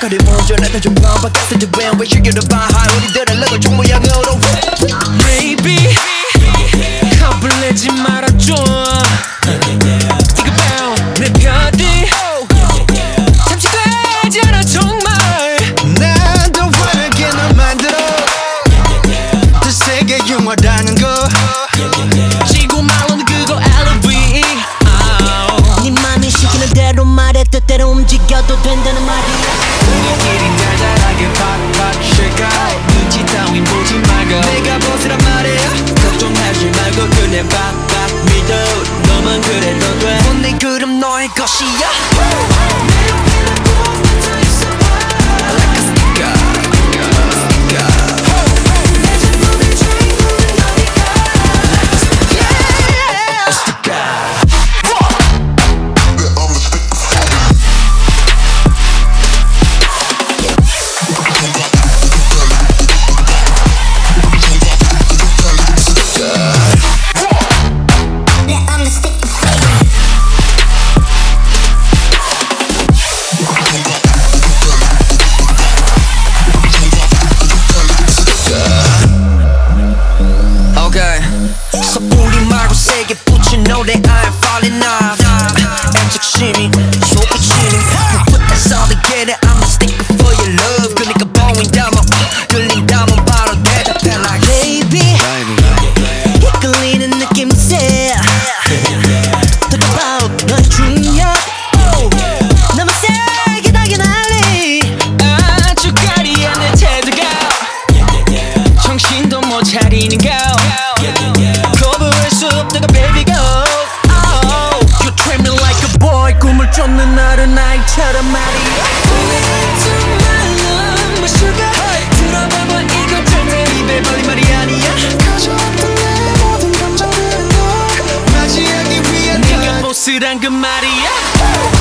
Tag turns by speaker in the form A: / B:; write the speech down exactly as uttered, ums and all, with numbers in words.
A: 허리 운전해도 좀 반박했어 왜 왜 시계를 봐 우리들은 럭을 종 모양으로
B: Baby 겁을 내지 말아줘 뜨거워 내 편이 잠시 되지 않아 정말
C: 난더 환하게 널 만들어 더 세게 융화라는 거
B: 지구 말로는 그거 엘로브이
D: 네 맘이 시키는 대로 말해 뜻대로 움직여도 된다는 말이야
B: 우리끼리 달달하게 팍팍 쉐이크아웃 눈치 따윈 보지 말고
A: 내가 보스란 말이야 걱정하지 말고 그냥 빡빡 믿어 너만 그래도 돼 내 그럼 너의 것이야 노래 I'm falling off 애착심이 솟구치는 Put that solid get it I'm a sticker for your love 그니까 보인다면 들린다면 바로 대답해 like
D: Baby 이끌리는 느낌새 Talk about 넌 중력 oh. 너무 세게 달게 날리
B: 아주 까리한 내 태도가 정신도 못 차리는 거 거부할 수 없다가 baby go oh. You treat me like a boy 꿈을 쫓는 어른아이처럼 말이야 Into my love my sugar 들어봐봐 이건 절대 입에 벌린 말이 아니야 가져왔던 내 모든 감정들은 널 맞이하기 위한 네가 보스란 그 말이야